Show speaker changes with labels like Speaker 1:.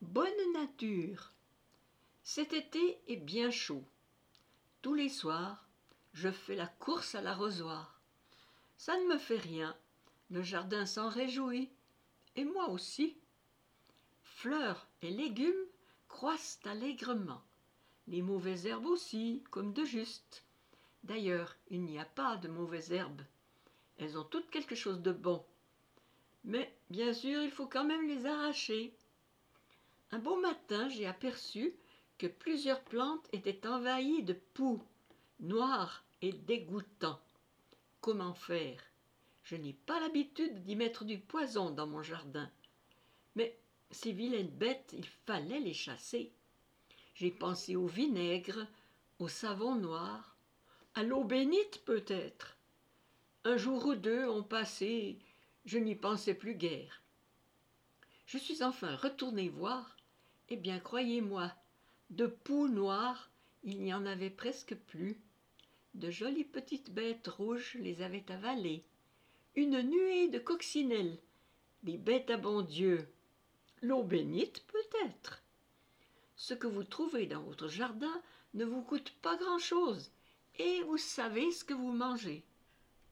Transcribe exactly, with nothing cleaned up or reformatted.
Speaker 1: Bonne nature. Cet été est bien chaud. Tous les soirs, je fais la course à l'arrosoir. Ça ne me fait rien, le jardin s'en réjouit, et moi aussi. Fleurs et légumes croissent allègrement, les mauvaises herbes aussi, comme de juste. D'ailleurs, il n'y a pas de mauvaises herbes, elles ont toutes quelque chose de bon. Mais bien sûr, il faut quand même les arracher. Un beau matin, j'ai aperçu que plusieurs plantes étaient envahies de poux, noirs et dégoûtants. Comment faire? Je n'ai pas l'habitude d'y mettre du poison dans mon jardin. Mais ces vilaines bêtes, il fallait les chasser. J'ai pensé au vinaigre, au savon noir, à l'eau bénite peut-être. Un jour ou deux ont passé, je n'y pensais plus guère. Je suis enfin retournée voir. Eh bien, croyez-moi, de poux noirs, il n'y en avait presque plus. De jolies petites bêtes rouges les avaient avalées. Une nuée de coccinelles, des bêtes à bon Dieu. L'eau bénite peut-être. Ce que vous trouvez dans votre jardin ne vous coûte pas grand-chose, et vous savez ce que vous mangez.